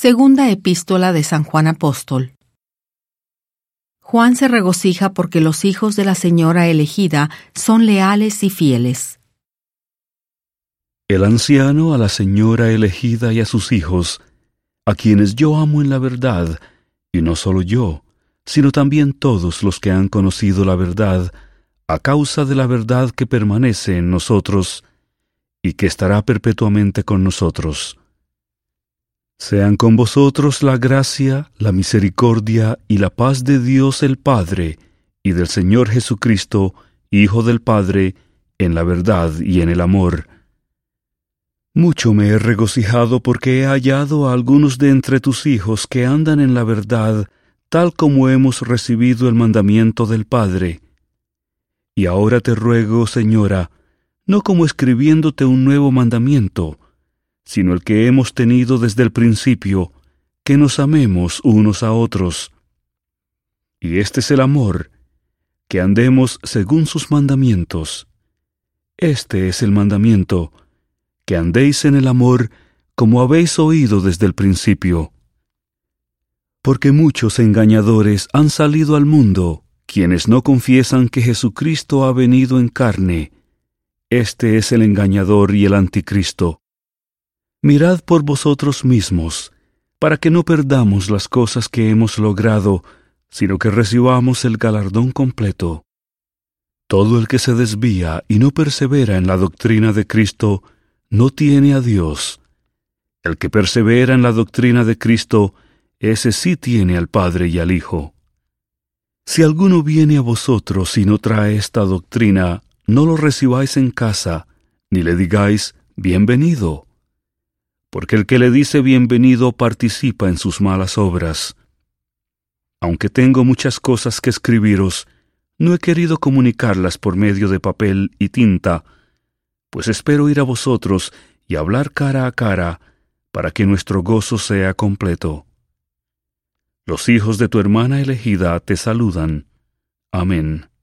Segunda epístola de San Juan Apóstol. Juan se regocija porque los hijos de la señora elegida son leales y fieles. El anciano a la señora elegida y a sus hijos, a quienes yo amo en la verdad, y no solo yo, sino también todos los que han conocido la verdad, a causa de la verdad que permanece en nosotros y que estará perpetuamente con nosotros. Sean con vosotros la gracia, la misericordia y la paz de Dios el Padre y del Señor Jesucristo, Hijo del Padre, en la verdad y en el amor. Mucho me he regocijado porque he hallado a algunos de entre tus hijos que andan en la verdad, tal como hemos recibido el mandamiento del Padre. Y ahora te ruego, Señora, no como escribiéndote un nuevo mandamiento, sino el que hemos tenido desde el principio, que nos amemos unos a otros. Y este es el amor, que andemos según sus mandamientos. Este es el mandamiento, que andéis en el amor como habéis oído desde el principio. Porque muchos engañadores han salido al mundo, quienes no confiesan que Jesucristo ha venido en carne. Este es el engañador y el anticristo. Mirad por vosotros mismos, para que no perdamos las cosas que hemos logrado, sino que recibamos el galardón completo. Todo el que se desvía y no persevera en la doctrina de Cristo, no tiene a Dios. El que persevera en la doctrina de Cristo, ese sí tiene al Padre y al Hijo. Si alguno viene a vosotros y no trae esta doctrina, no lo recibáis en casa, ni le digáis, bienvenido. Porque el que le dice bienvenido participa en sus malas obras. Aunque tengo muchas cosas que escribiros, no he querido comunicarlas por medio de papel y tinta, pues espero ir a vosotros y hablar cara a cara, para que nuestro gozo sea completo. Los hijos de tu hermana elegida te saludan. Amén.